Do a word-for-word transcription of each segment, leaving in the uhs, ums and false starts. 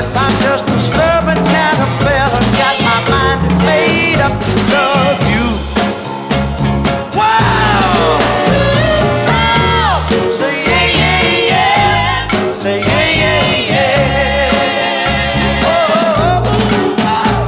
guess I'm just a stubborn kind of fella. Got my mind made up to love you. Wow! Oh! Say yeah, yeah, yeah. Say yeah, yeah, yeah. Oh, oh, oh. Wow.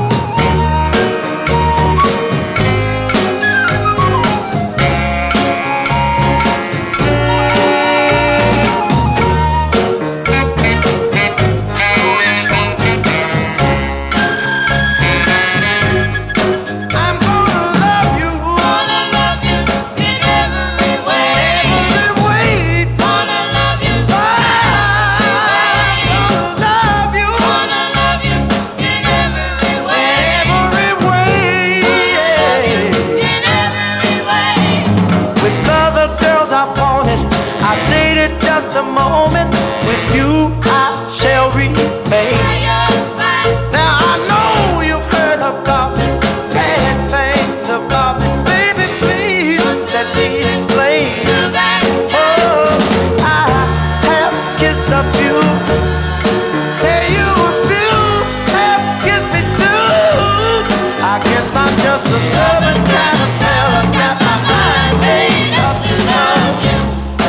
A moment with you I shall remain. Now I know you've heard about me, bad things about me. Baby, please let me explain. Oh, I have kissed a few. Tell you if you have kissed me too. I guess I'm just a stubborn kind of fella. Got my mind made up to love you.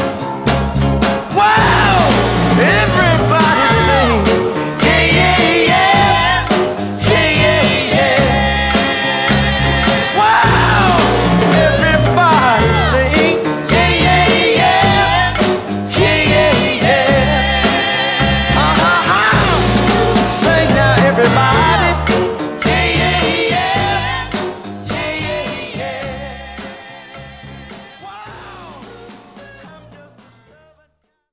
Everybody sing, yeah, yeah, yeah, yeah, yeah, yeah. Wow! Everybody sing, yeah, yeah, yeah, yeah, yeah, yeah. Uh-huh. Sing now, everybody. Yeah, yeah, yeah, yeah, yeah, yeah. Wow! I'm just a stubborn.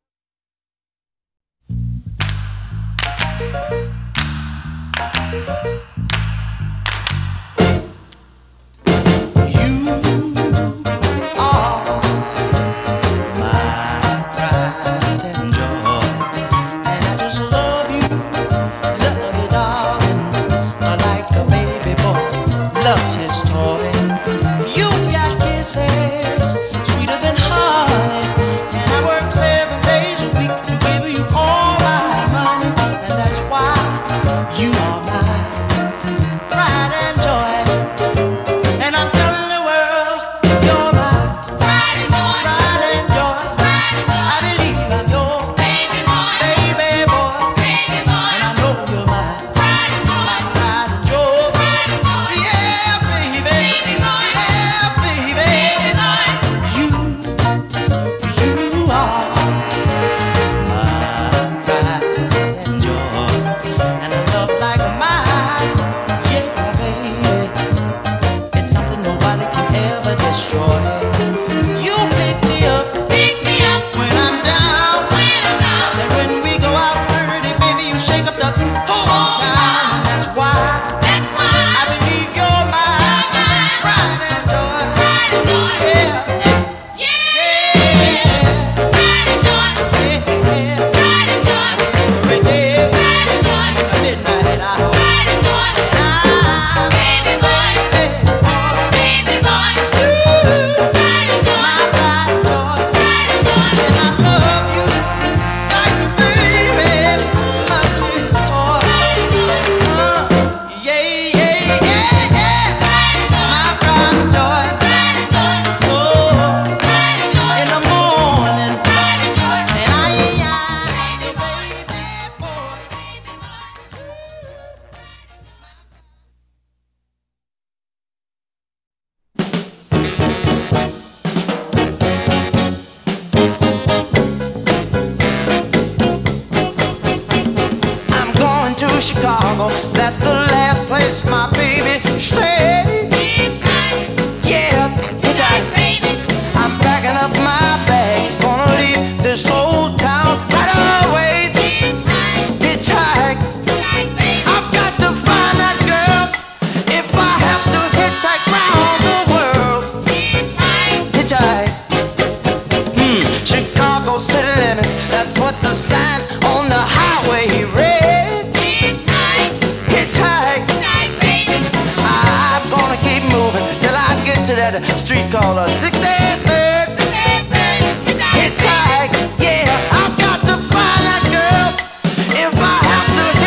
Sweeter than honey, and I work seven days a week to give you all my money, and that's why you are my pride and joy. And I'm telling the world, you're my pride and joy, pride and joy. Pride and joy. I believe I'm your baby boy, baby boy, baby boy. And I know you're my pride and joy, my pride and joy, pride and joy. Yeah, baby, baby boy, yeah, baby, baby boy. Chicago, that's the last place my baby stayed. Yeah, it's right, baby. I'm packing up my bags, gonna leave this old town right away. Hitchhike, I've got to find that girl. If I have to hitchhike round the world, hitchhike. Hmm, Chicago city limits, that's what the sign on the highway read. Hitchhike, baby. I'm gonna keep moving till I get to that street called a sixty-third. Hitchhike, yeah, I've got to find that girl. If I have to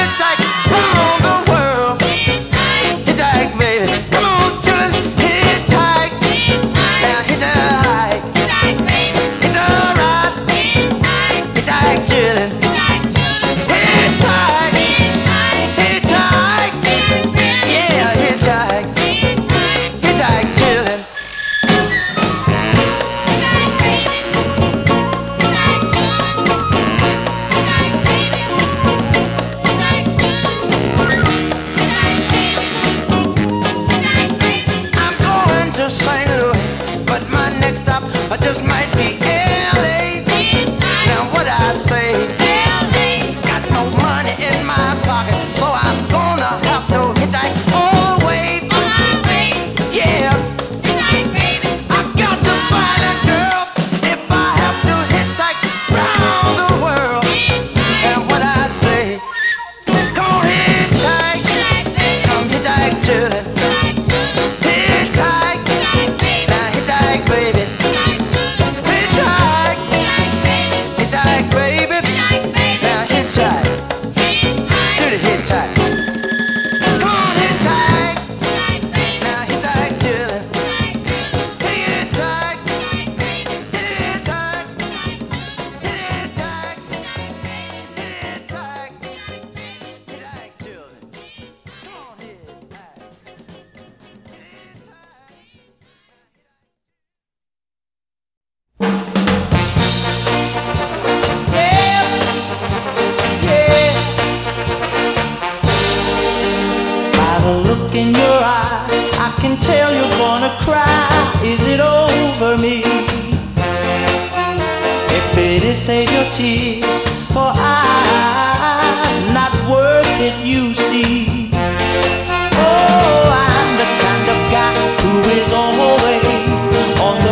tears, for I'm not worth it, you see. Oh, I'm the kind of guy who is always on the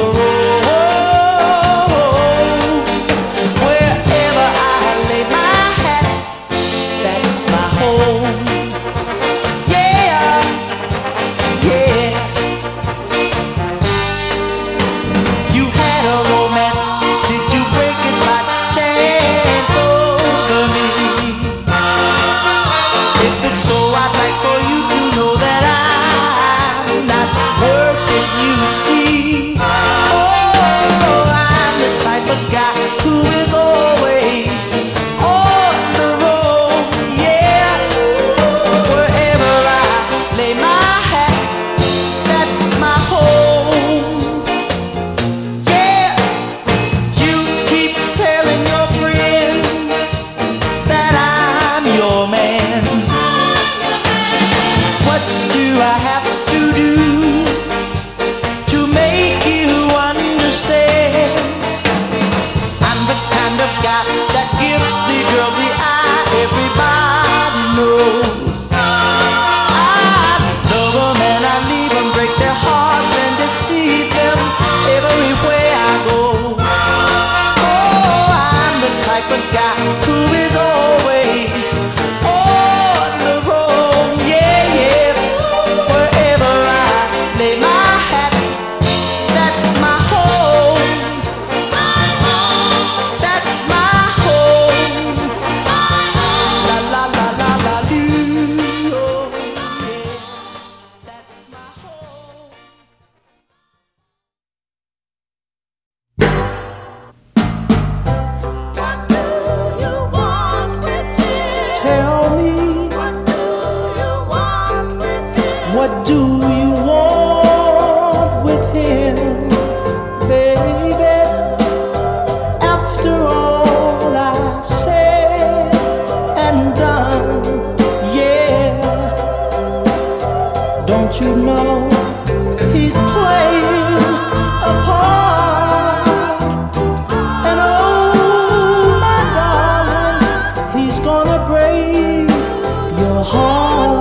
road. Wherever I lay my hat, that's my home. Yeah, yeah. You had a romance, did you break it by chance over me? If it's so, I'd like for you to know that I'm not worth it, you see. Oh, I'm the type of guy who is always on the road, yeah. Wherever I lay my hat, that's my home. Yeah, you keep telling your friends that I'm your man. What do I have to do to make you understand? I'm the kind of guy that gives the girls the eye, everybody knows. I love them and I leave them, break their hearts and deceive them everywhere I go. Oh, I'm the type of guy who is always on the road, yeah, yeah. Wherever I lay my hat, that's my home. That's my home. La la la la la doo. Oh, yeah. That's my home. What do you want with him? Tell me, What do you want with him? what do you want with him, baby? After all I've said and done, yeah. Don't you know he's playing a part? And oh, my darling, he's gonna break your heart.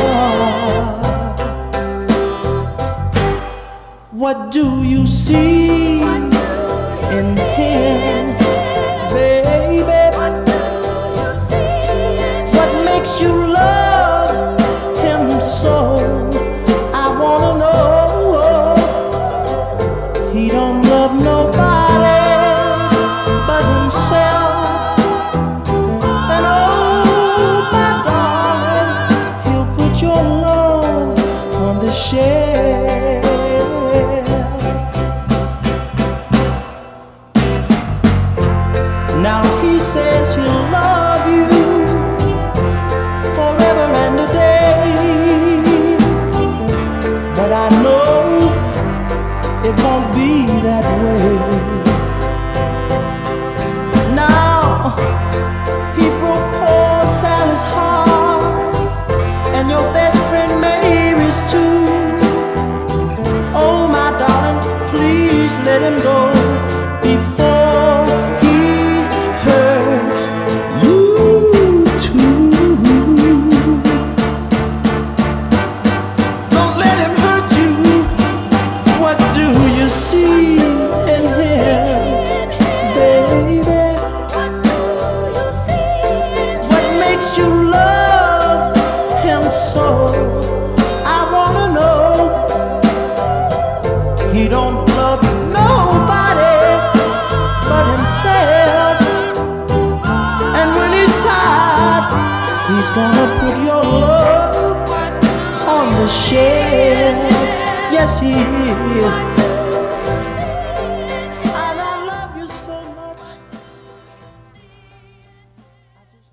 What do you see in him, baby? What makes you love him so? I wanna know. He don't love nobody but himself. And oh, my darling, he'll put your love on the shelf. Now he says he'll love you forever and a day, but I know it won't be that way. Now he broke poor Sally's heart, and your best friend Mary's too. Oh, my darling, please let him go before he hurts you too. Don't let him hurt you. What do you see in him, baby? What makes you love him so? I wanna know. He don't love nobody but himself. And when he's tired, he's gonna put your love on the shelf. Yes, he is. And I love you so much. I just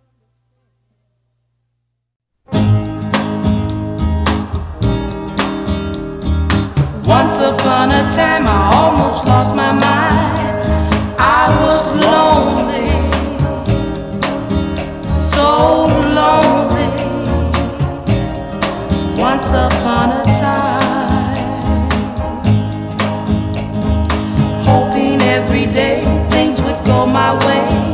can't. Once upon a time I almost lost my mind. I was lonely, so lonely. Once upon a time, hoping every day things would go my way.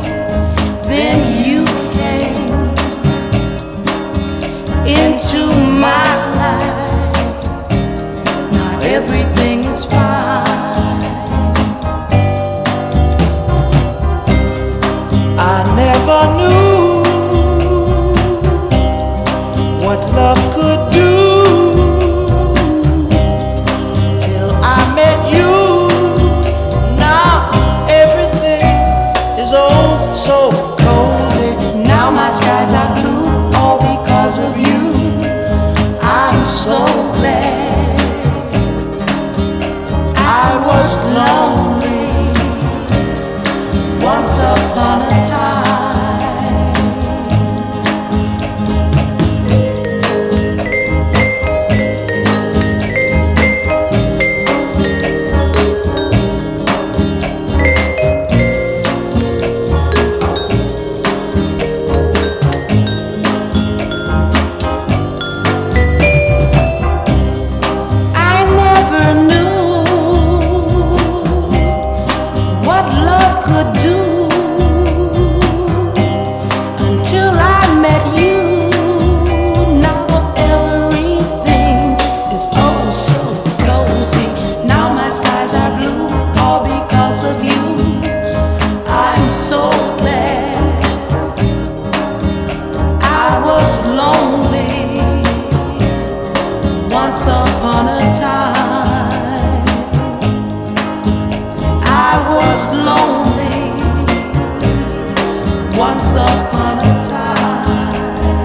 Once upon a time,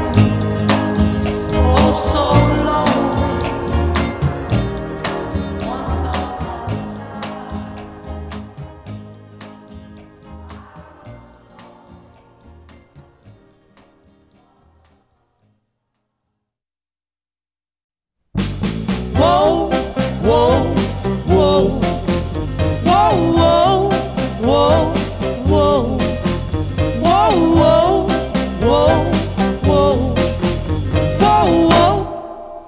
oh so lonely. Once upon a Whoa, whoa, whoa, whoa, whoa, whoa, whoa, whoa, whoa, whoa, whoa, whoa.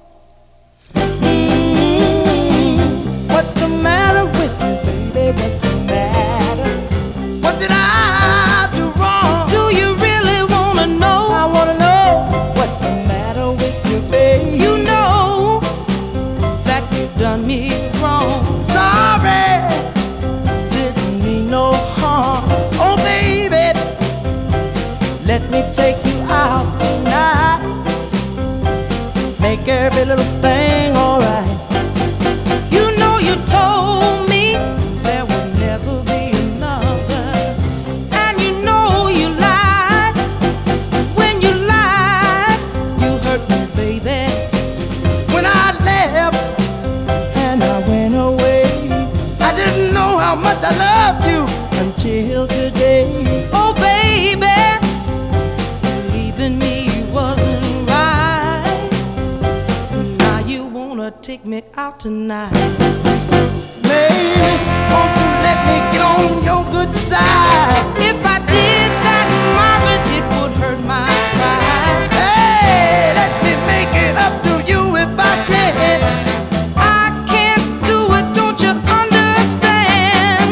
Mm, what's the matter with you, baby? What's the matter? What did I do wrong? Do you really wanna know? I wanna know what's the matter with you, baby. You know that you've done me wrong. Sorry, didn't mean no harm. Oh baby, let me take you out tonight. Make every little thing alright. You know you told me there would never be another, and you know you lied. When you lied, you hurt me, baby. When I left and I went away, I didn't know how much I loved you until today. Oh baby, leaving me wasn't right. Now you wanna take me out tonight. Baby, won't you let me get on your good side? If I did that, Marvin, it would hurt my pride. Hey, let me make it up to you if I can. I can't do it, don't you understand?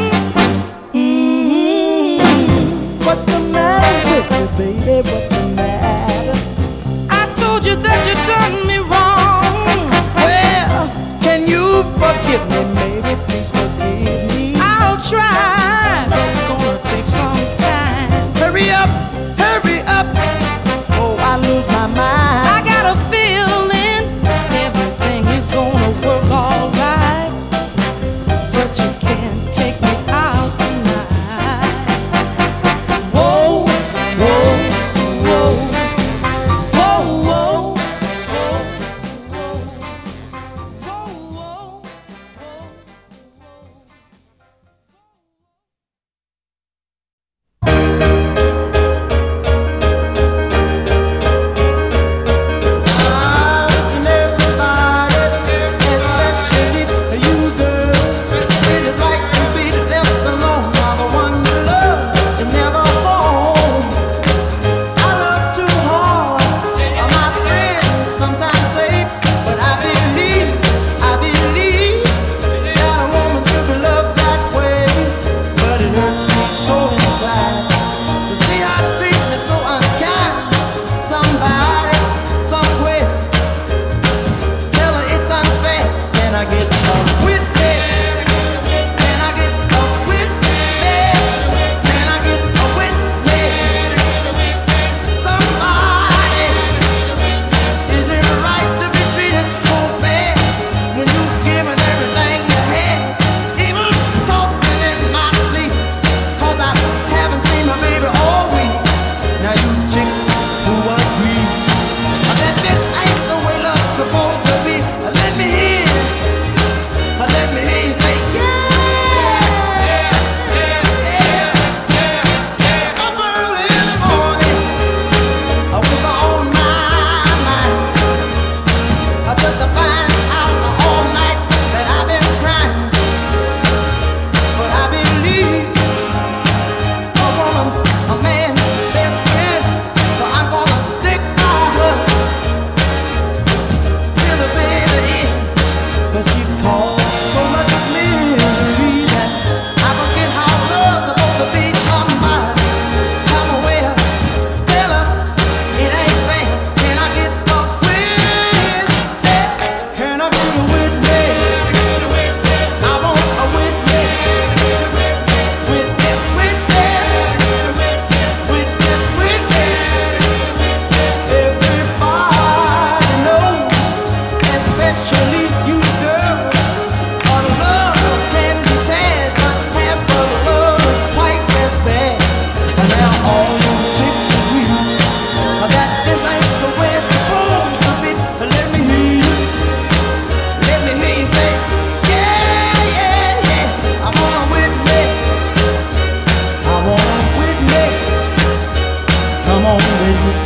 Mm-hmm. What's the matter with you, baby? What's the matter? I told you that you done me wrong. Well, can you forgive me, baby? Please forgive me. I'll try, but it's gonna take some time. Hurry up, hurry up. Oh, I lose my mind. I got a feeling everything is gonna work alright, but you can't take me out tonight. Whoa, whoa, whoa, whoa, whoa, whoa, whoa, whoa, whoa, whoa. witness.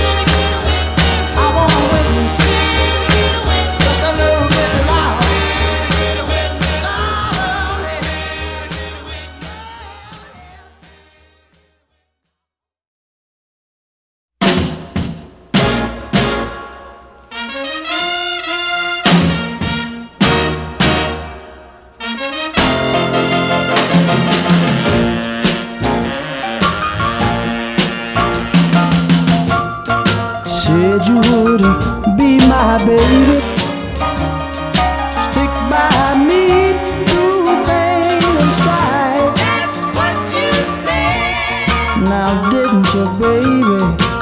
I want a witness. Just a little bit louder. Said you wouldn't be my baby, stick by me through pain and strife. That's what you said. Now didn't you, baby?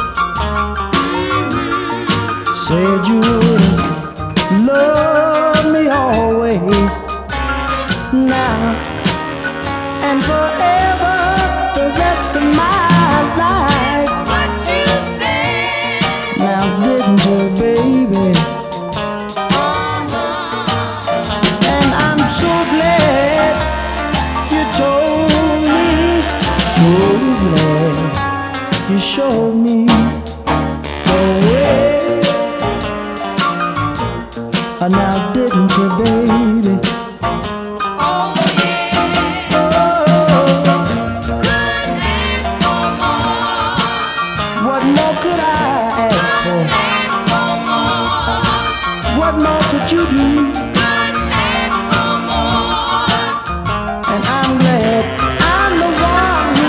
Said you wouldn't love me always, now and forever, the rest of my life. What you said. Now didn't you, baby? Uh-huh. And I'm so glad you told me, so glad you showed me the way. Uh, Now didn't you, baby? Oh yeah. Oh, Couldn't ask for more. what more could I ask for? Ask for more. What more could you do? Couldn't ask for more. And I'm glad I'm the one who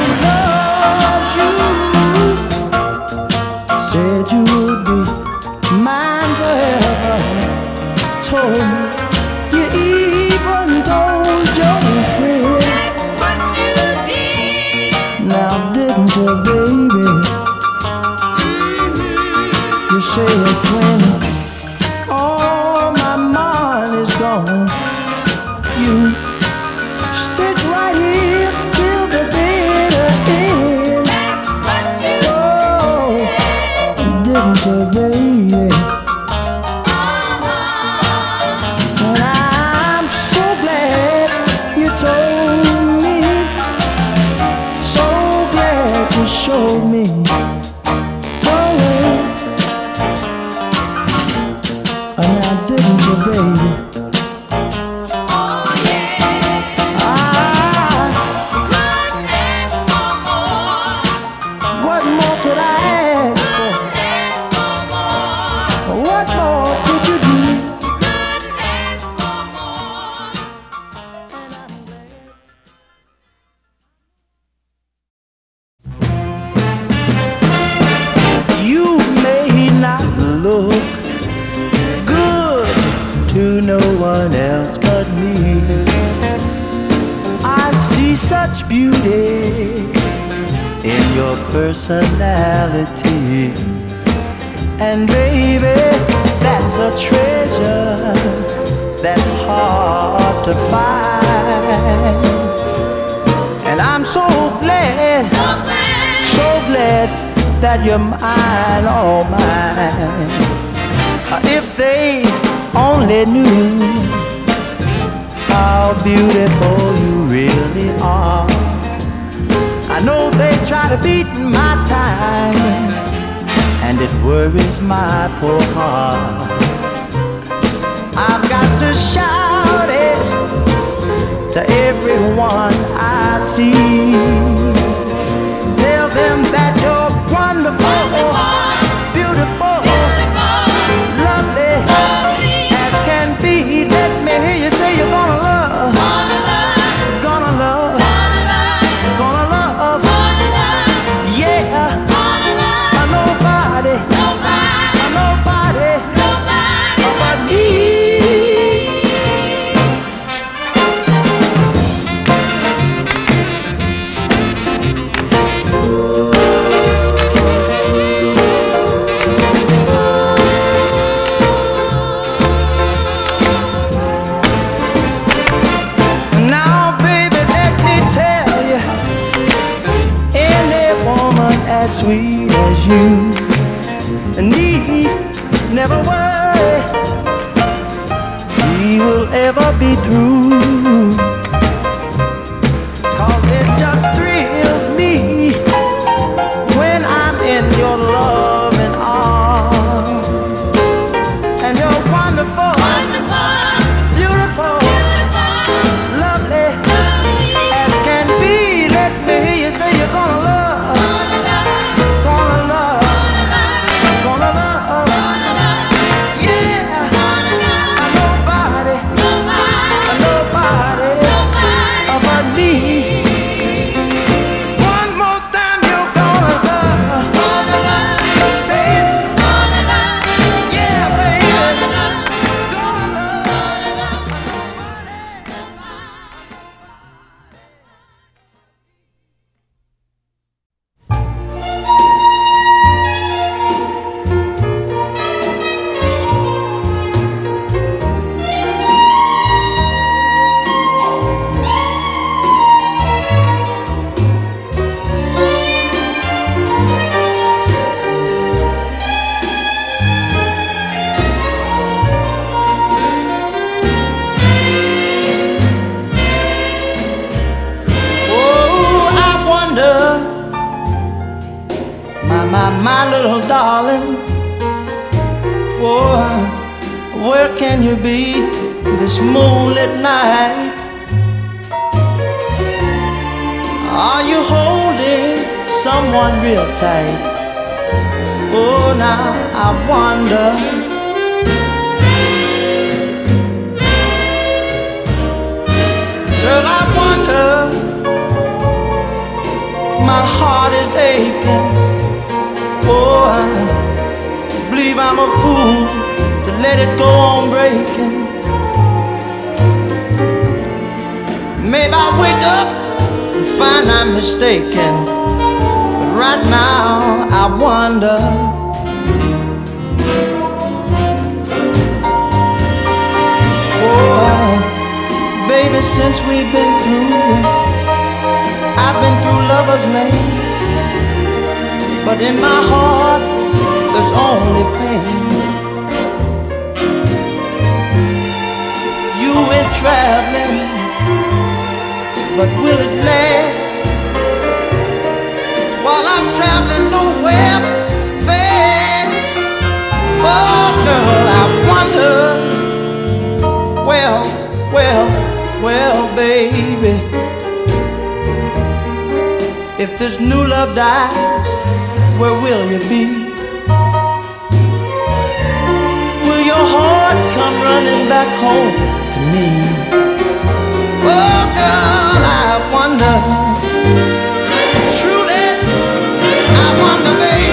loves you. Said you would be mine forever. Told me, you even told your friend. That's what you did. Now didn't you, baby? You said when all my money's gone, you stick right here till the bitter end. That's what you Oh, didn't you, baby? uh-huh. And I'm so glad you told me, so glad you showed me the way. And now didn't you, baby? Oh yeah. I, Couldn't ask for more. what more could I ask Couldn't ask for more. for? What more could you do? Couldn't ask for more. And I'm glad. You may not look good to no one else but me. I see such beauty in your personality. And baby, that's a treasure that's hard to find. And I'm so glad, So glad. so glad that you're mine, all mine. Uh, If they only knew how beautiful you really are. I know they try to beat my time, and it worries my poor heart. I've got to shout it to everyone I see. Tell them that you're wonderful, beautiful, lovely, as can be. Let me hear you say you're gonna love, gonna love, gonna love, yeah. Uh, Nobody, uh, nobody but me. Now, baby, let me tell you, any woman as sweet as you need never worry we will ever be through. Cause it just thrills me when I'm in your love. my, my, my little darling. Oh, where can you be this moonlit night? Are you holding someone real tight? Oh, now I wonder. Girl, I wonder. My heart is aching. Oh, I believe I'm a fool to let it go on breaking. Maybe I wake up and find I'm mistaken, but right now I wonder. Oh, baby, since we've been through, I've been through lover's lane, but in my heart there's only pain. You went traveling, but will it last? While I'm traveling nowhere fast. Oh girl, I wonder. Well, well, well, baby, if this new love dies, where will you be? Will your heart come running back home to me? Oh girl, I wonder. Truly, I wonder, baby.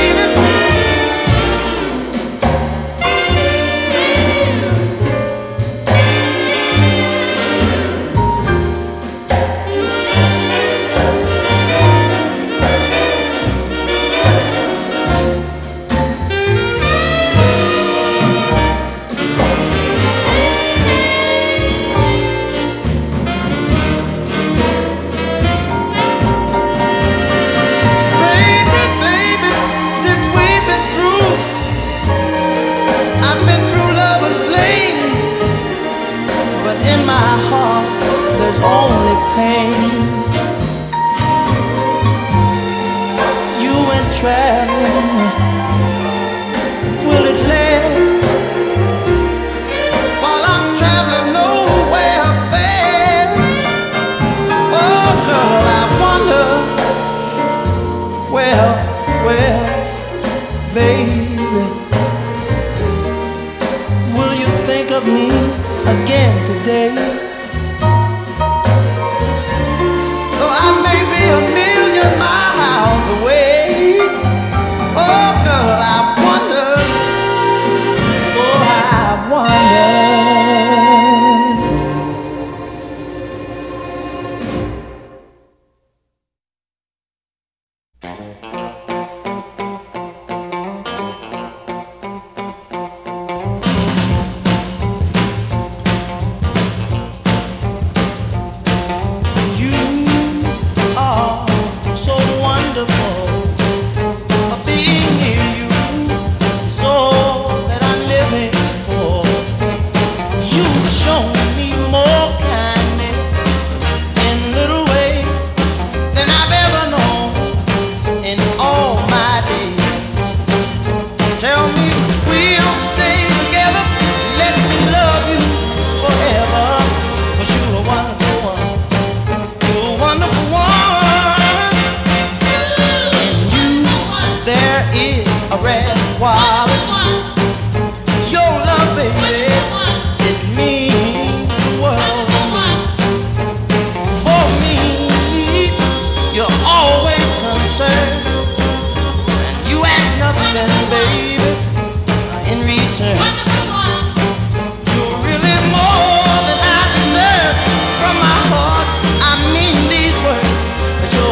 Only pain. You went traveling, will it last? While I'm traveling nowhere fast. Oh girl, I wonder. Well, well, baby, will you think of me again today? A million miles away. Oh girl, I wonder. Oh, I wonder.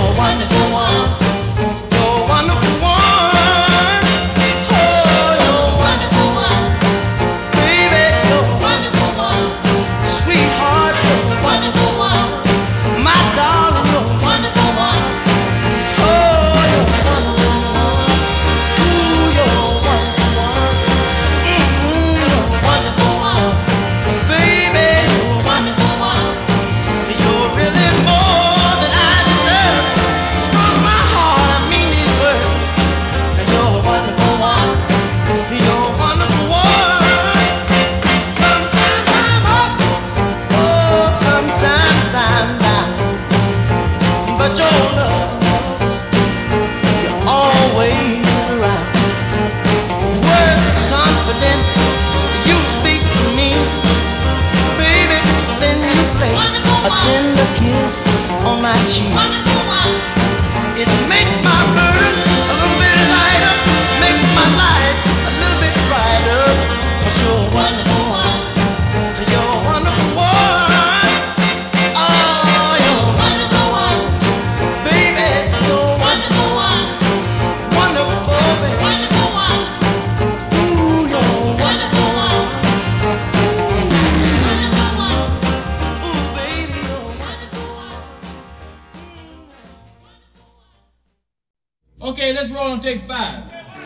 Wonderful one, you're a wonderful one. Oh, you're gonna take five.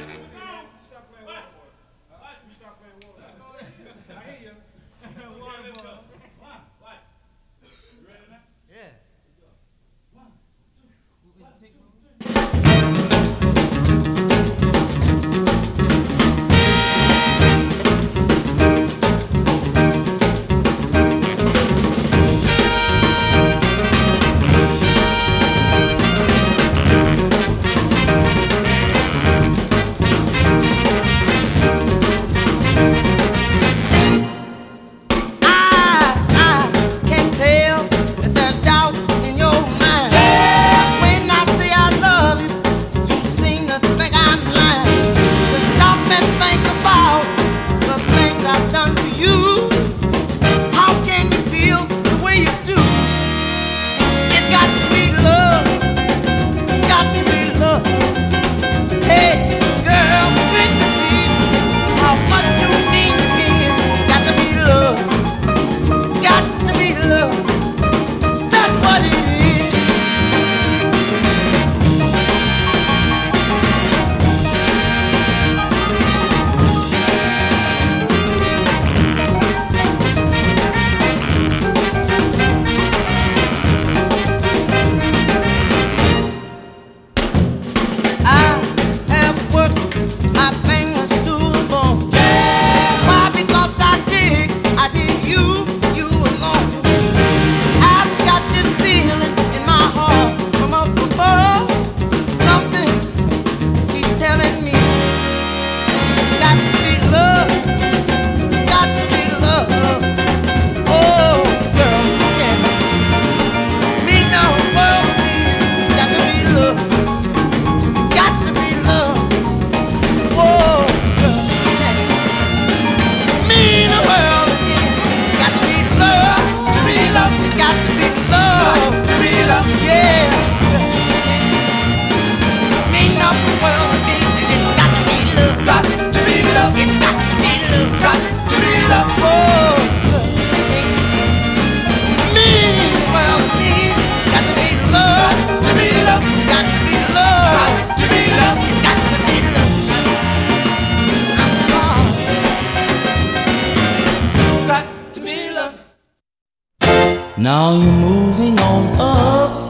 Now you're moving on up,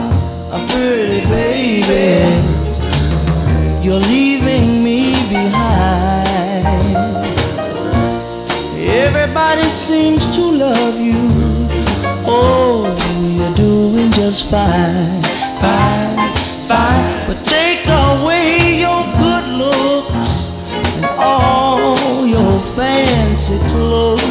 a pretty baby. You're leaving me behind. Everybody seems to love you. Oh, you're doing just fine, fine, fine. But take away your good looks and all your fancy clothes.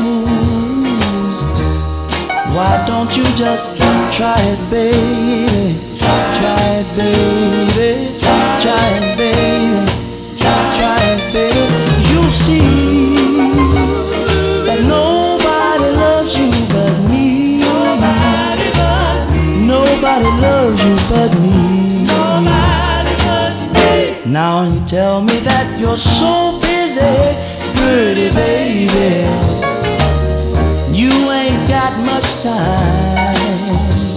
Why don't you just try it, baby? Try it, baby. Try it, baby. Try it, baby. You'll see that nobody loves you but me. Nobody but me. Nobody loves you but me. Nobody but me. Now you tell me that you're so busy, pretty baby. You ain't got much time.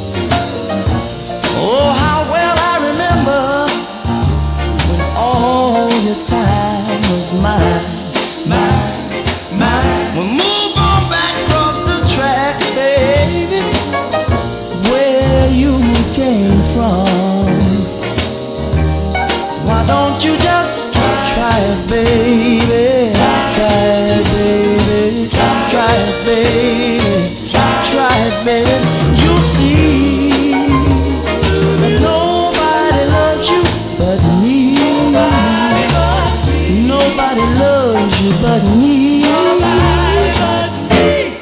Oh, how well I remember when all your time was mine, mine, mine. Well, move on back across the track, baby, where you came from. Why don't you just try it, baby? Try it, baby. Try it, baby. Try it, baby. You'll see that nobody loves you but me. Nobody but me. Nobody loves you but me. Nobody but me.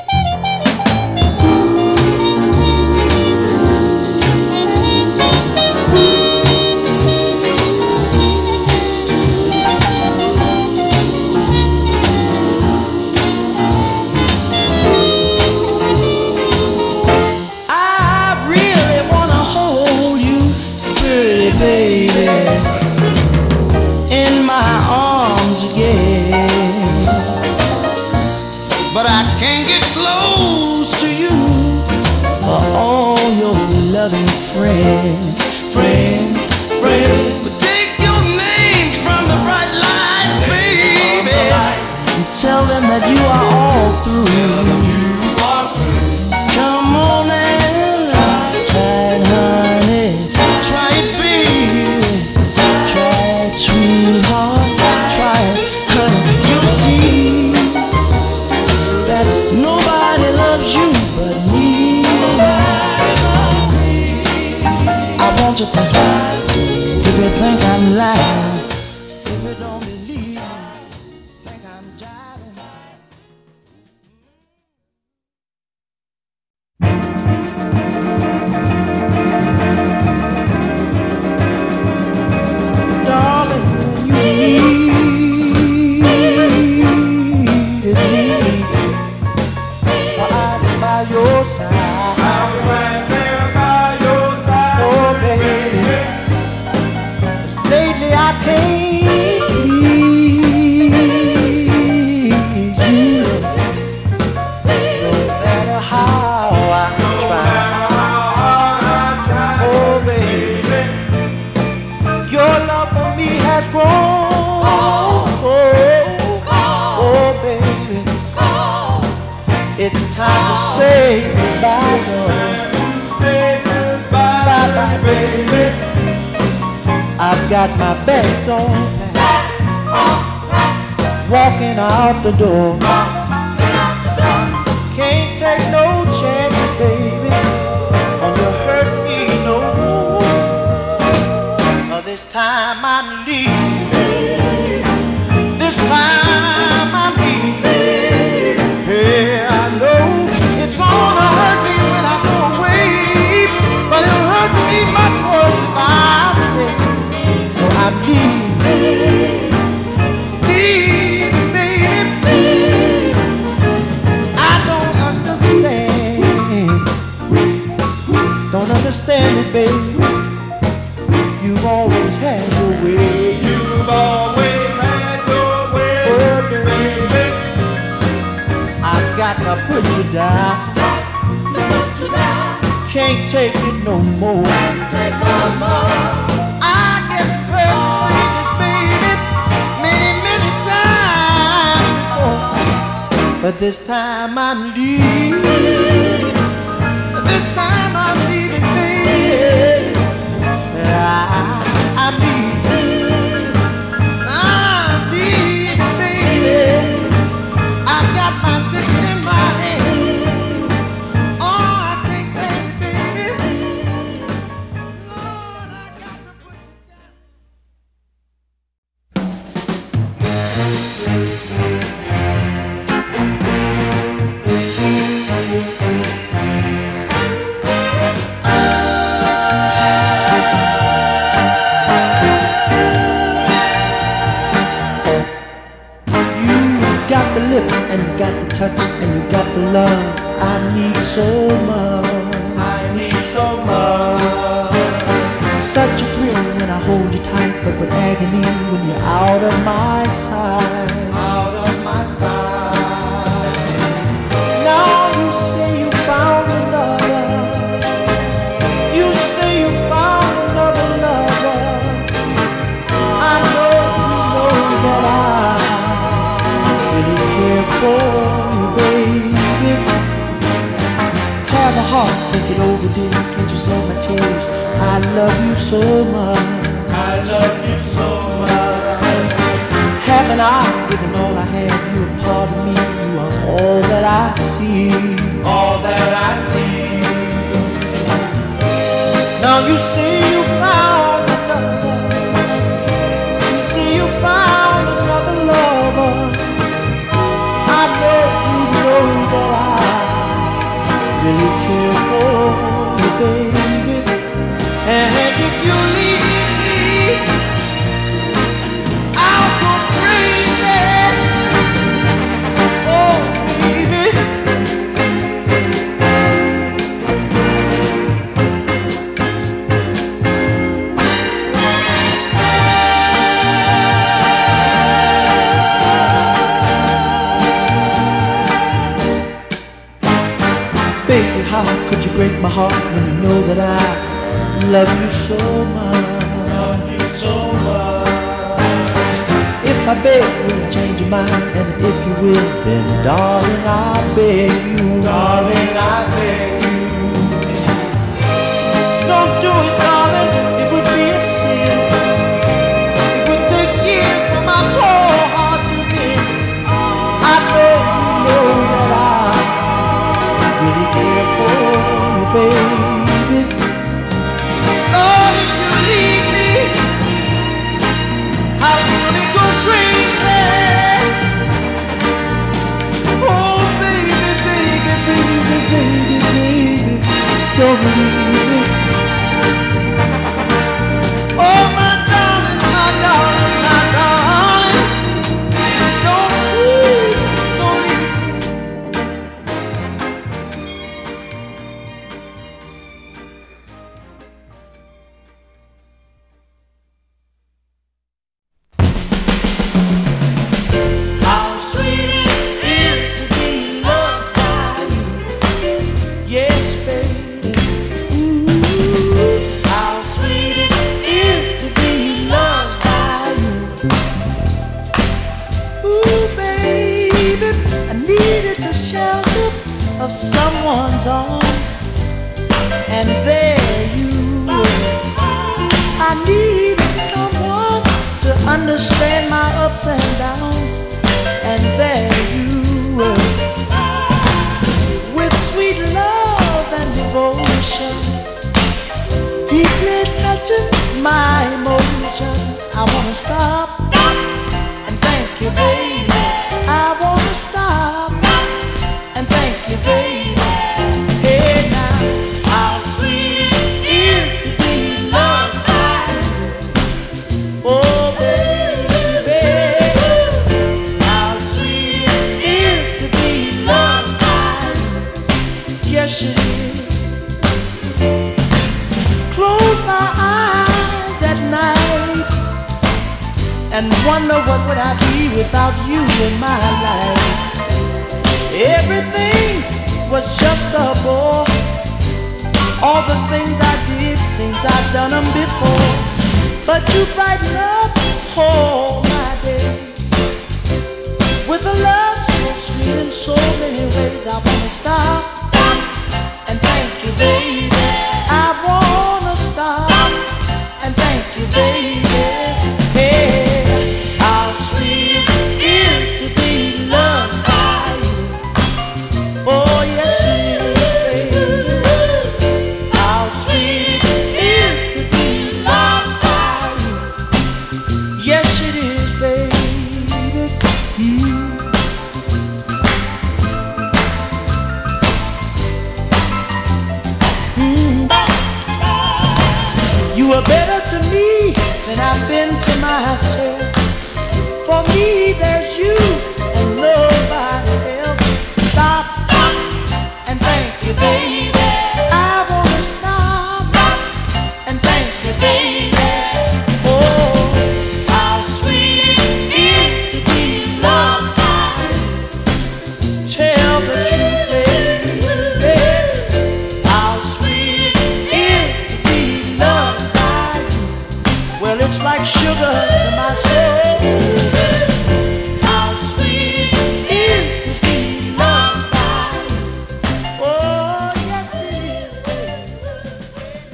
Baby, in my arms again, but I can't get close to you for all your loving friends, friends, friends. But take your got my bags on packed, walking out the door. Can't take no chances, baby, or you hurt me no more. Uh, this time I'm leaving. This time I'm leaving. Hey, I know it's gonna hurt me when I go away, but it'll hurt me much worse if I stay. So I'm leaving. Leaving, baby. I don't understand. Don't understand it, baby. You've always had your way. You've always had your way, oh, baby. I've got to put you down. To put you down. Can't take it no more. Can't take no more. I get hurt to see this, baby, many, many times before. But this time I'm leaving. This time I'm leaving, baby. I, I'm leaving. I'm leaving, baby. I got my ticket in my hand. Oh, I can't stand it, baby. Lord, I got to put you down. You got the lips and you got the touch and you got the love I need so much. I need so much. Such a thrill when I hold you tight, but with agony when you're out of my sight. Out of my sight. Now you say you found another. You say you found another lover. I know you know that I really care for you, baby. Have a heart, think it over, dear. Can't you see my tears? I love you so much. I love you so much. Haven't I given all I have? You're a part of me. You are all that I see. All that I see. Now you say you found another. You say you found another lover. I know you know that I really care for you, baby. And if you leave me, I'll go crazy. Oh, baby. Baby, how could you break my heart when you know that I love you so much? Love you so much. If I beg, will you change your mind? And if you will, then darling, I beg you. Darling, I beg you. Don't do it, darling. It would be a sin. It would take years for my poor heart to mend. I know you know that I really care for you, baby. Lord, if you leave me, I'll surely go crazy. Oh, baby, baby, baby, baby, baby, don't leave me. Oh, my darling, my darling, my darling, don't leave, don't leave me. How sweet it is to be loved by you. Yes, baby. Ooh, how sweet it is to be loved by you. Ooh, baby, I needed the shelter of someone's arms, and there you were. I needed someone understand my ups and downs, and there you were, with sweet love and devotion, deeply touching my emotions. I wanna stop and thank you, baby. I wanna stop and thank you, baby. Hey now, how sweet it is to be loved by you. Oh baby, how sweet it is to be loved by you. Yes it is. Close my eyes at night and wonder what would I be without you in my life. Everything was just a bore. All the things I did seems I've done them before. But you brighten up all my days with a love so sweet in so many ways. I wanna stop and thank you, baby. I wanna stop and thank you, baby. Hey, how sweet it is to be loved by you. Oh yes it is, baby. How sweet it is to be loved by you. Yes it is, baby. Mm. Mm. You are better to me than I've been to myself. For me there's you and nobody else. Stop and thank you, baby. I wanna stop and thank you, baby. Oh, how sweet it is to be loved by you. Tell the truth, baby. How sweet it is to be loved by you. Well, it's like sugar to my soul. How sweet it is to be loved by you. Oh, yes it is, baby.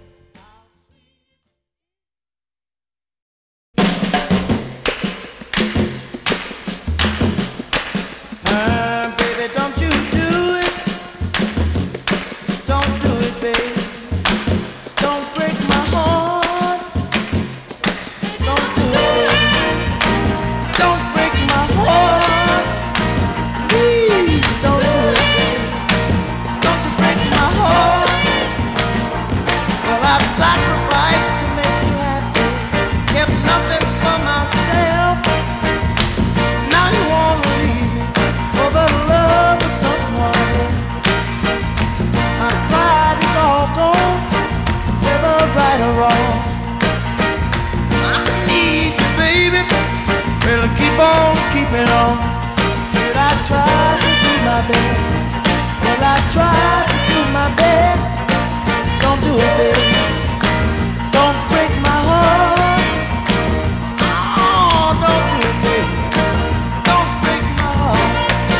Ah, baby, don't you do it. Don't do it, baby. Don't break my heart. Don't do it, baby. Don't break my heart. Please, don't do it, baby. Don't you break my heart. Well, I've sacrificed to make you happy. Kept nothing for myself. Now you wanna leave me for the love of someone else. My pride is all gone, whether right or wrong. I need you, baby. Well, keep on keeping on. But I try to do my best. Well, I try to do my best. Don't do it, baby. Don't break my heart. Oh, don't do it, baby. Don't break my heart.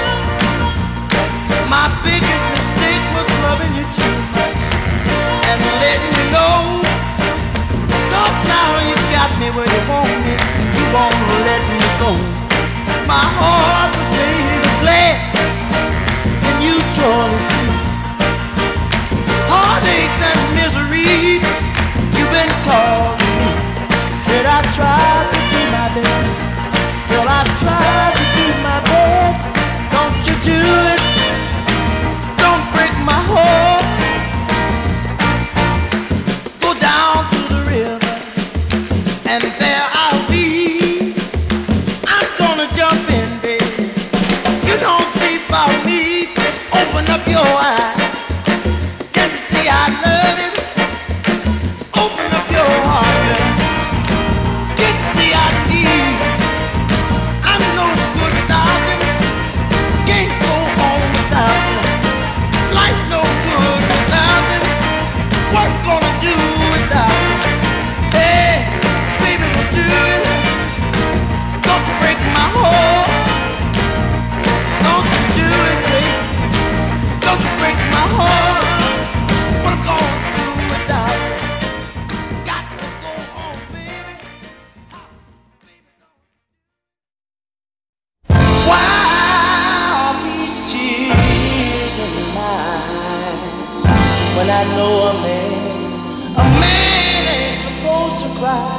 My biggest mistake was loving you too much and letting you go. 'Cause now you got me where you want me. You won't let me go. My heart was made of glass, and you surely see heartaches and misery you've been causing me. Should I try to do my best? Girl, I try to do my best. Don't you do it. Don't break my heart. Go down to the river, and there I'll be. I'm gonna jump in, baby. I know a man, a man ain't supposed to cry.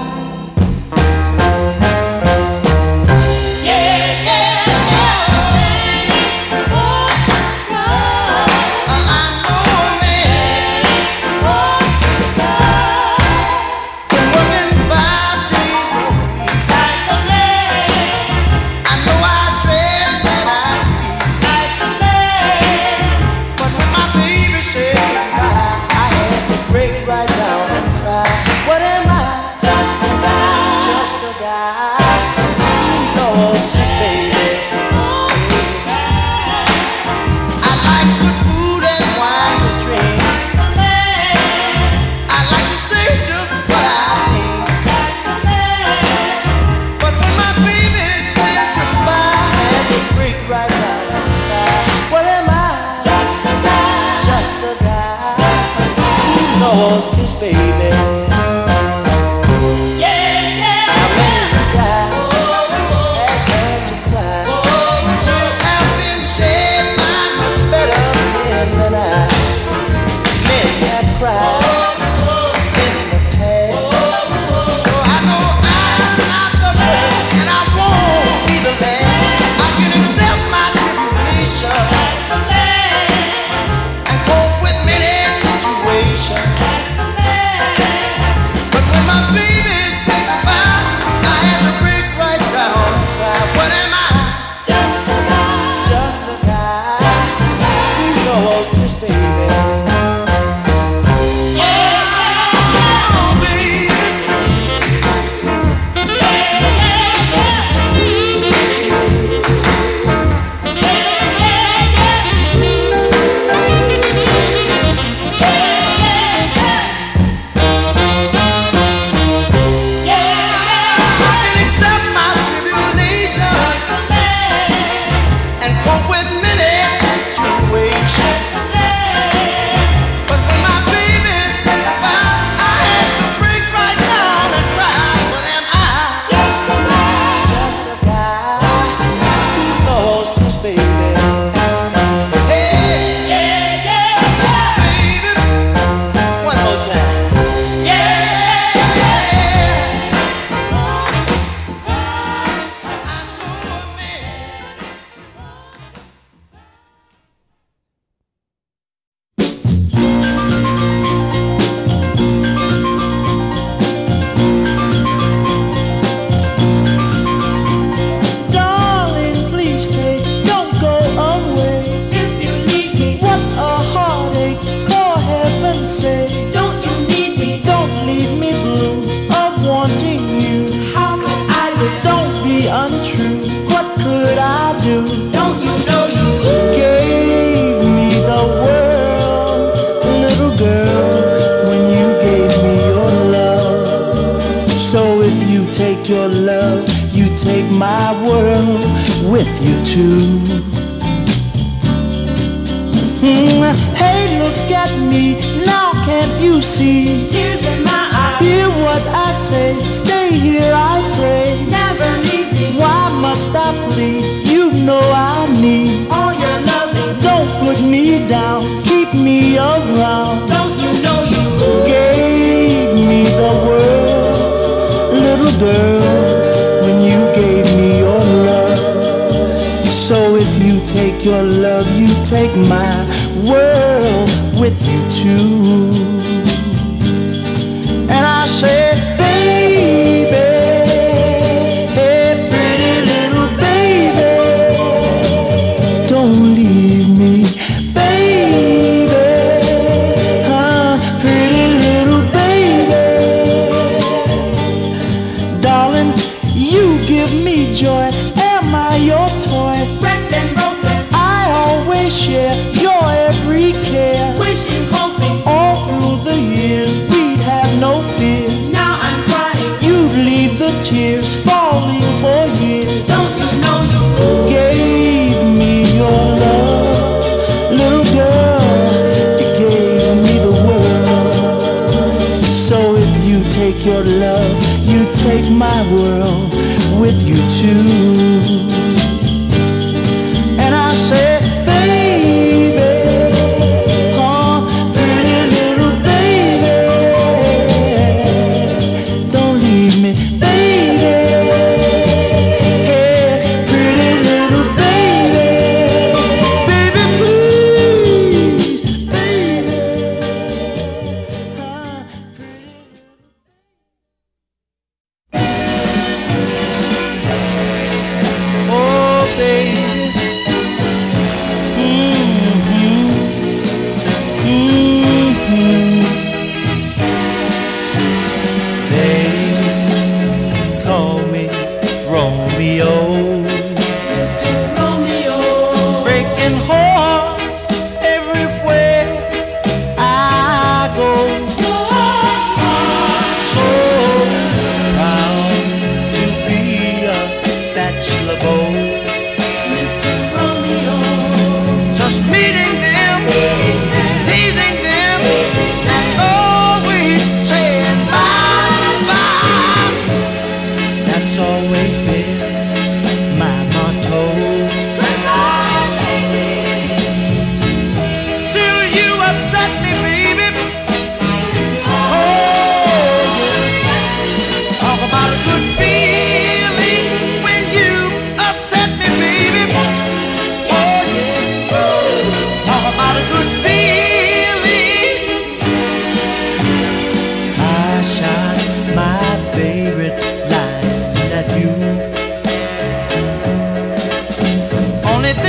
And I said, baby, oh, pretty little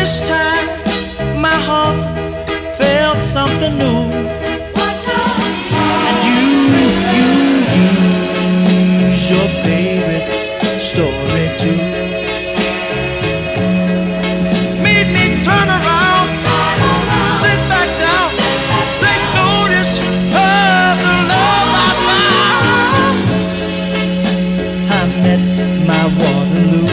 this time my heart felt something new. Watch out. And you, you, use your favorite story too. Made me turn around, Turn around. sit back down, Sit back take down. notice of the love I found. I met my Waterloo.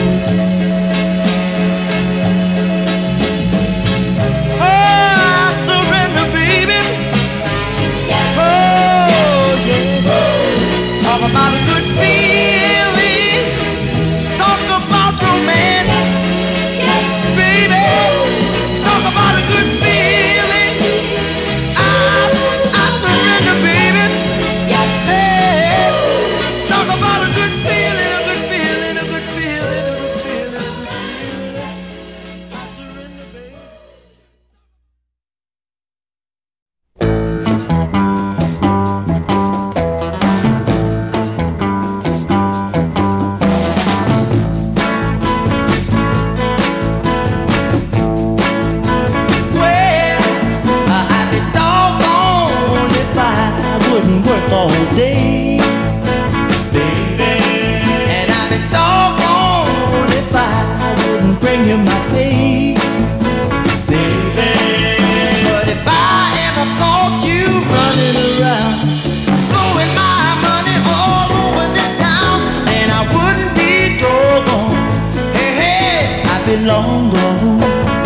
Oh, I surrender, baby. Yes. Oh, yes. Talk about a good feeling. Talk about romance, Yes. baby. Talk about a good feeling. I, I surrender, baby. Yes. Hey, talk about a good feeling, a good feeling, a good feeling, a good feeling, a good feeling. I surrender, baby. Well, I'd be doggone if I wouldn't work all day, baby. And I'd be doggone if I wouldn't bring you my pay, baby. But if I ever caught you running around, blowing my money all over this town, then I wouldn't be doggone. Hey, hey, I'd be long gone.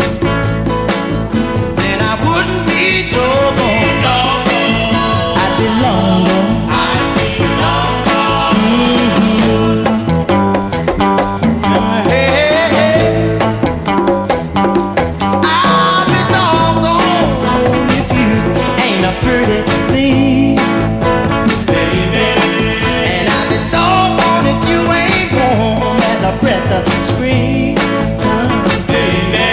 Then I wouldn't be doggone. I'd be long gone. Mhm. Hey, hey, hey. I'd be doggone if you ain't a pretty thing, baby. And I'd be doggone if you ain't warm as a breath of spring, huh, baby.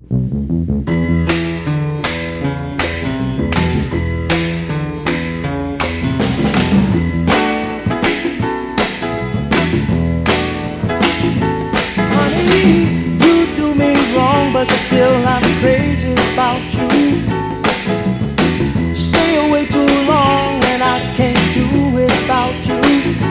But still I'm crazy about you. Stay away too long and I can't do without you.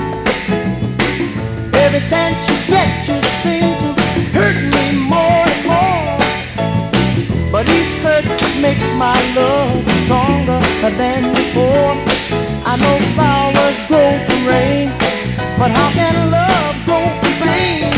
Every chance you get you seem to hurt me more and more. But each hurt makes my love stronger than before. I know flowers grow from rain, but how can love grow from pain?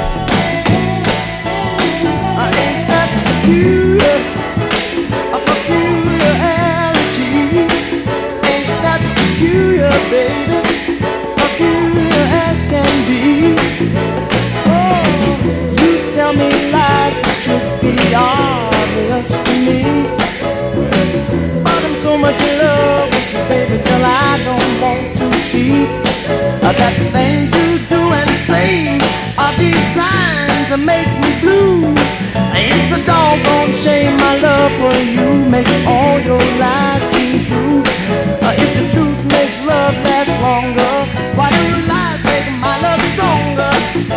Ain't that peculiar, a peculiarity? Ain't that peculiar, baby? Peculiar as can be. Oh, you tell me lies that should be obvious to me. But I'm so much in love with you, baby, till I don't want to see uh, that things you do and say are designed to make me blue. It's a doggone shame my love for you makes all your lies seem true. Uh, if the truth makes love last longer, why do lies make my love stronger?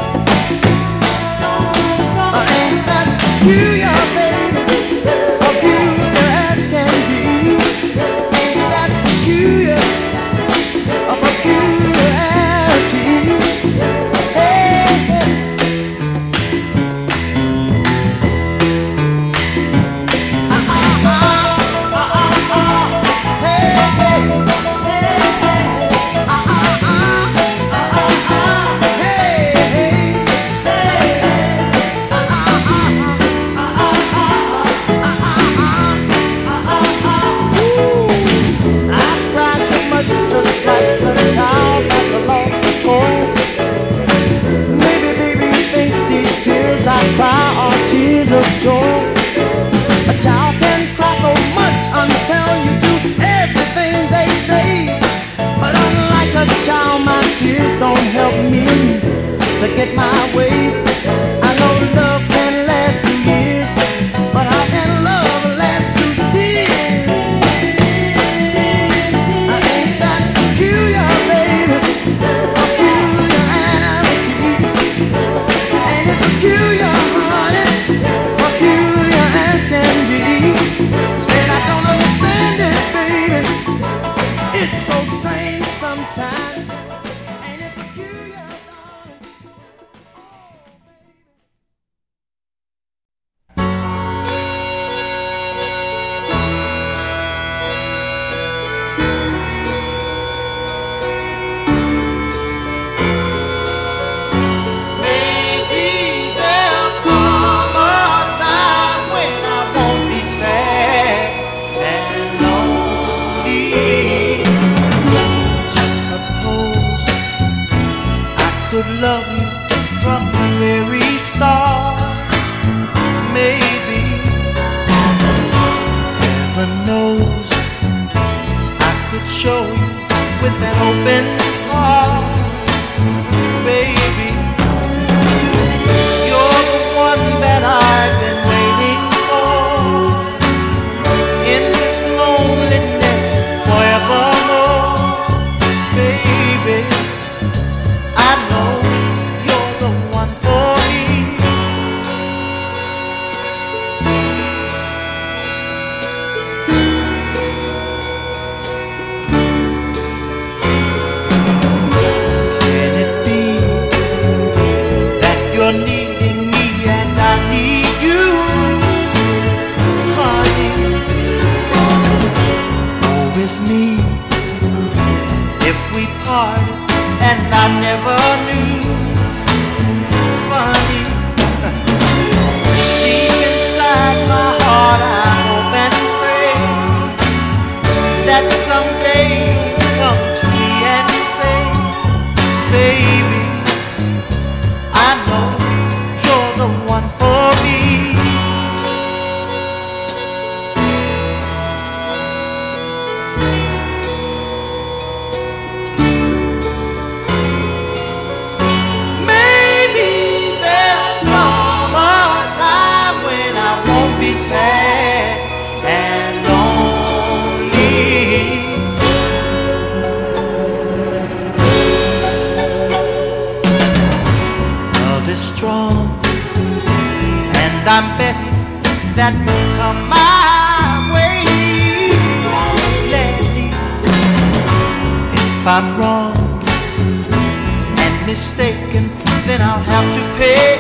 Uh, ain't that peculiar, baby? Peculiar as can be. Ain't that peculiar? A peculiarity. Hey, hey. Get my way. I know love can last through years, but how can love last through tears? I ain't that peculiar, baby. Peculiarity. Ain't it peculiar, honey? Peculiar as can be. Said I don't understand it, baby. It's so strange sometimes. Ain't it peculiar? Love you from the very start. Maybe heaven knows I could show you with an open heart. Baby, you're the one that I've been waiting for in this loneliness forevermore. Baby, I know you're the one for me. and I'm betting that will come my way. Gladly, if I'm wrong and mistaken, then I'll have to pay.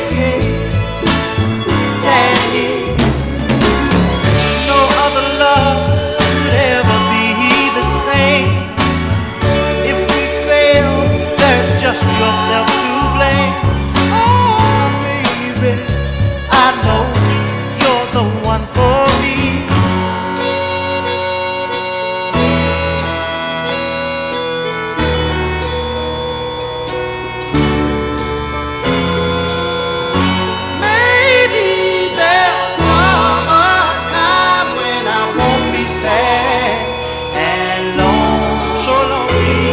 Sadly, no other love could ever be the same. If we fail, there's just yourself to blame. Oh, baby, I know you're the one for me. Maybe there'll come a time when I won't be sad and long, so lonely.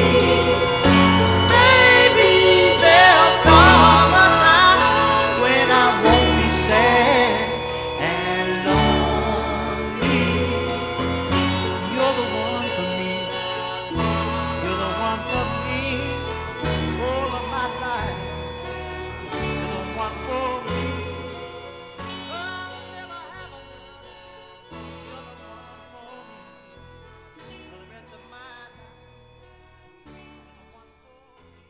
Maybe there'll come a time when I won't be sad and lonely. You're the one for me. You're the one for me. All of my life. You're the one for me. I'll never have a love. You're the one for me. For the rest of my life. You're the one for me.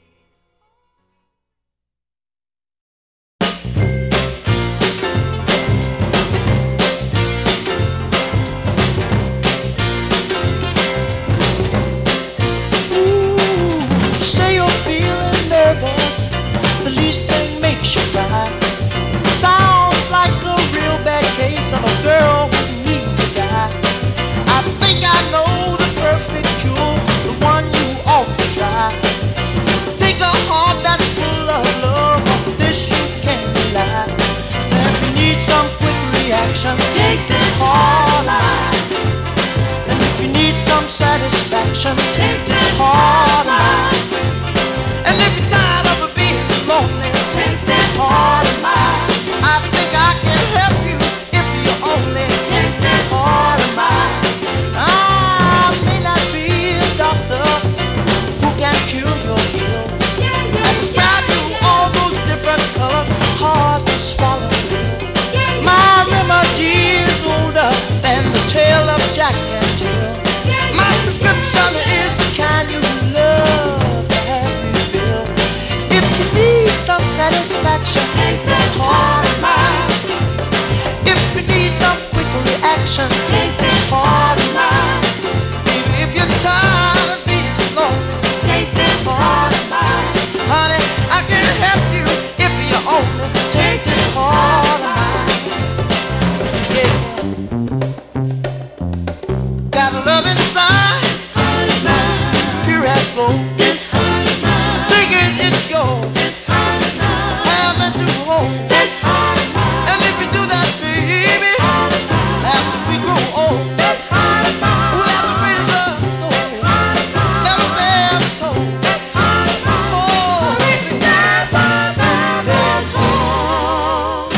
Ooh, say you're feeling nervous. The least thing makes you cry. Sounds like a real bad case of a girl who needs a guy. I think I know the perfect cure, the one you ought to try. Take a heart that's full of love, on this you can't rely. And if you need some quick reaction, Take this heart of mine. And if you need some satisfaction, Take this heart of heart mine. And if you're tired of being lonely, Take this heart of mine. I think I can help you if you only Take this heart of mine. I may not be a doctor who can cure your ills. Yeah, I yeah, prescribe you yeah, all those different color, hard to swallow pills. yeah, My remedy is older than the tale of Jack and Jill. yeah, My prescription is the kind you love to have refill. If you need some satisfaction, Take this heart of mine. If you need some quick reaction, Take this heart of mine. Baby, if you're tired of being lonely, Take this heart of mine. Honey, I can help you if you only take this heart of mine. Yeah. Got love inside, heart of mine. it's pure as gold. This heart of mine. Take it, it's yours. This heart of mine. Have it to hold. This heart of mine. And if you do that, baby, Heart of mine. after we grow old, This heart of mine. we'll have the greatest love story Heart of mine. that was ever told. This heart of mine. Oh, Story that was ever told.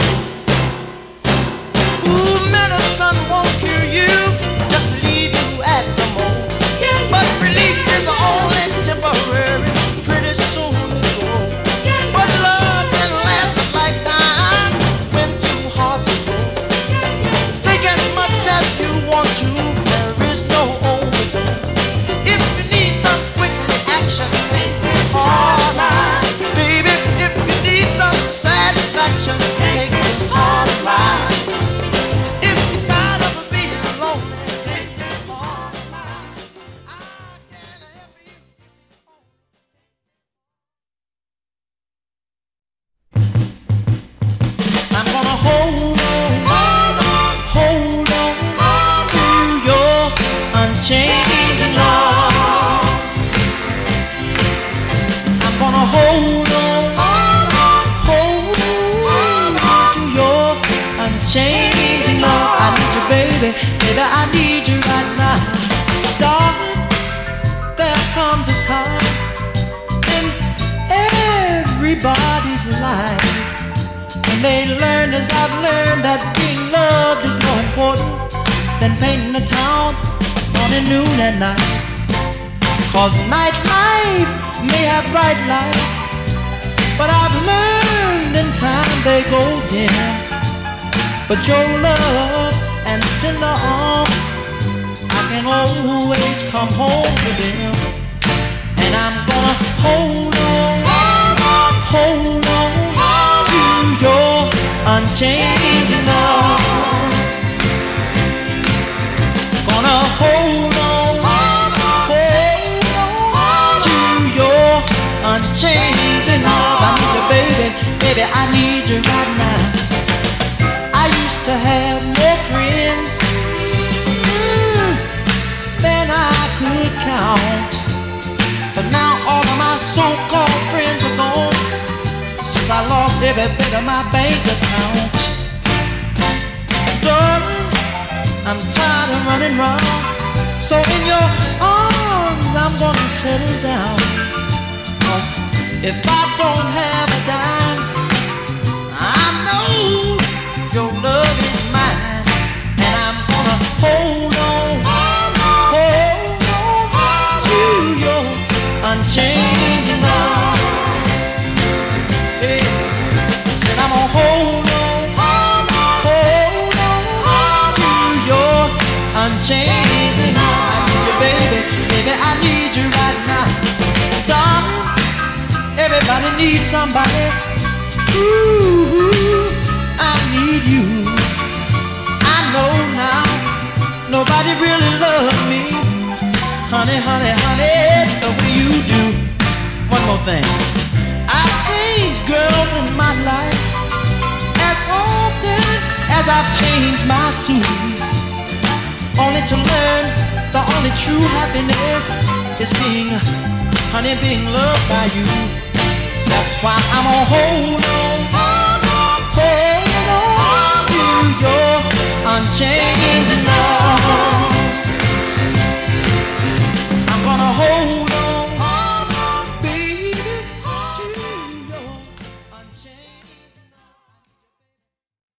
ooh, medicine won't cure you, just leave you at the most. Yeah, yeah, But relief is only temporary, pretty soon it goes. yeah, But love can last a lifetime when two hearts are close. yeah, yeah. Take as much as you want to, there is no overdose. If you need some quick reaction, take this heart of mine. Baby, if you need some satisfaction, take this heart of mine. If you're tired of being lonely, take this heart of mine. I can help you. I'm gonna hold on, hold on to your unchanging love. I'm gonna hold on, hold on to your unchanging love. I need you, baby, baby, I need you right now. Darling, there comes a time in everybody's life when they learn, as I've learned, that being loved is more important than painting a town morning, noon, and night. Cause nightlife may have bright lights, but I've learned in time they go dim. but your love and tender arms, I can always come home to them. And I'm gonna hold on, hold on to your unchanging love. Gonna hold on, hold on to your unchanging love. I need you, baby, baby, I need you right now. I used to have more friends mm, than I could count, but now all of my so-called friends are gone, since I lost every bit of my bank account. Darling, I'm tired of running round, so in your arms I'm gonna settle down. 'Cause if I don't have a dime, I know your love is mine. And I'm gonna hold on, hold on to your unchanging love. Hey, said I'm gonna hold on, hold on to your unchanging love. I need you, baby, baby, I need you right now. Darling, everybody needs somebody. Ooh, I need you. I know now nobody really loves me, honey, honey, honey, the way you do. One more thing, I've changed girls in my life as often as I've changed my suits, only to learn the only true happiness is being, honey, being loved by you. That's why I'm gonna hold on,